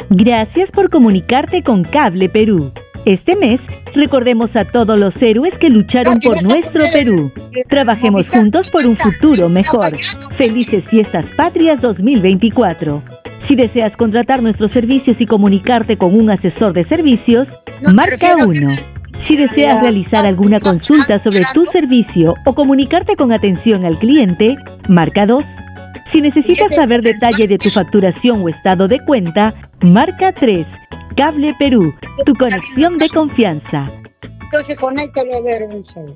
Gracias por comunicarte con Cable Perú. Este mes, recordemos a todos los héroes que lucharon por nuestro Perú. Trabajemos juntos por un futuro mejor. Felices Fiestas Patrias 2024. Si deseas contratar nuestros servicios y comunicarte con un asesor de servicios, marca 1. Si deseas realizar alguna consulta sobre tu servicio o comunicarte con atención al cliente, marca 2. Si necesitas saber detalle de tu facturación o estado de cuenta, marca 3. Cable Perú, tu conexión de confianza. Entonces conéctalo a ver un segundo.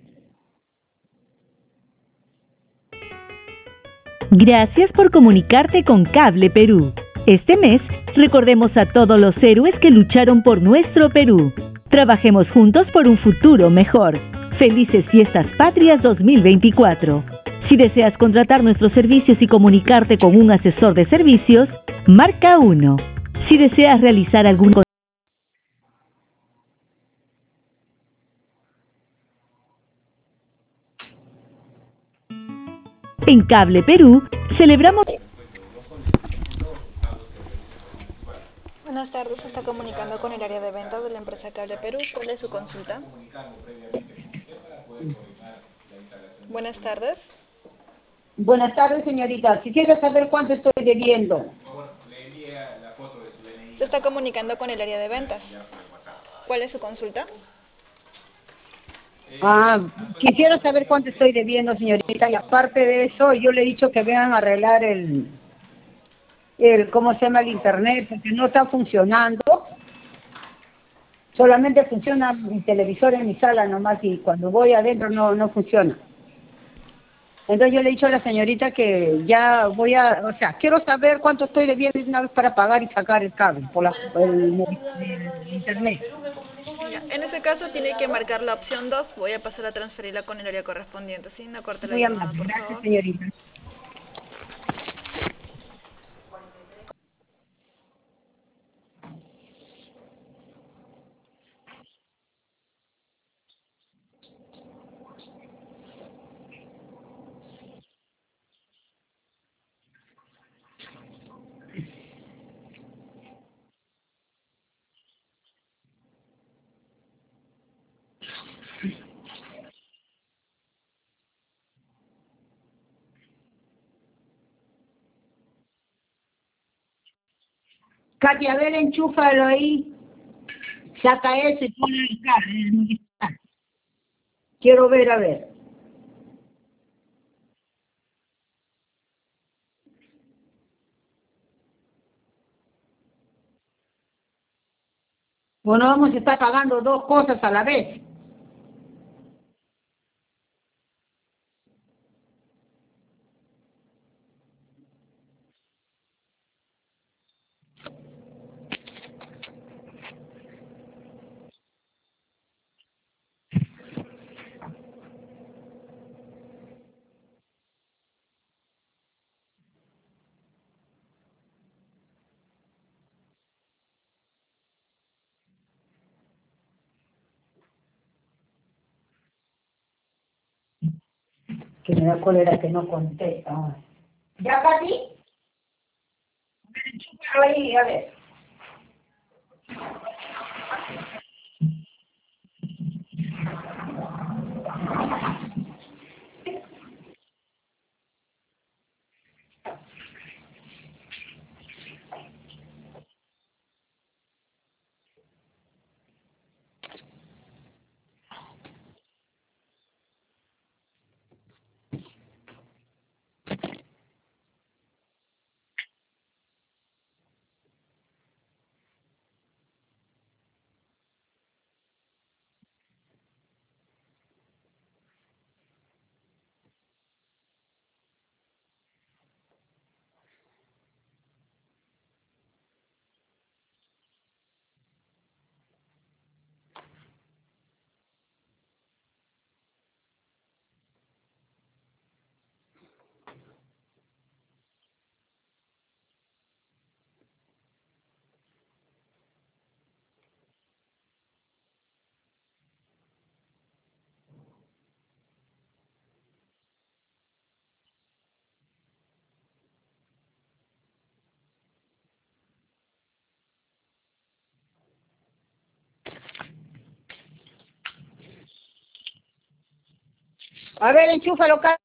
Gracias por comunicarte con Cable Perú. Este mes, recordemos a todos los héroes que lucharon por nuestro Perú. Trabajemos juntos por un futuro mejor. Felices Fiestas Patrias 2024. Si deseas contratar nuestros servicios y comunicarte con un asesor de servicios, marca 1. Si deseas realizar algún En Cable Perú, celebramos... Buenas tardes, se está comunicando con el área de ventas de la empresa Cable Perú. ¿Cuál es su consulta? Buenas tardes. Buenas tardes, señorita. Quisiera saber cuánto estoy debiendo. Se está comunicando con el área de ventas. ¿Cuál es su consulta? Quisiera saber cuánto estoy debiendo, señorita. Y aparte de eso, yo le he dicho que vengan a arreglar ¿cómo se llama? El internet, porque no está funcionando. Solamente funciona mi televisor en mi sala nomás y cuando voy adentro no funciona. Entonces yo le he dicho a la señorita que ya quiero saber cuánto estoy debiendo de una vez para pagar y sacar el cable por el internet. Ya, en ese caso tiene que marcar la opción 2. Voy a pasar a transferirla con el área correspondiente. ¿Sí? No corte la Muy llamada, amable, por gracias, favor. señorita. Katia, a ver, enchúfalo ahí. Saca eso y ponle el cable. Quiero ver, a ver. Bueno, vamos a estar pagando dos cosas a la vez. Que me da cólera que no contesta. ¿Ya, Katy? A ver, enchúfalo ahí, a ver. A ver, enchúfalo, Carlos.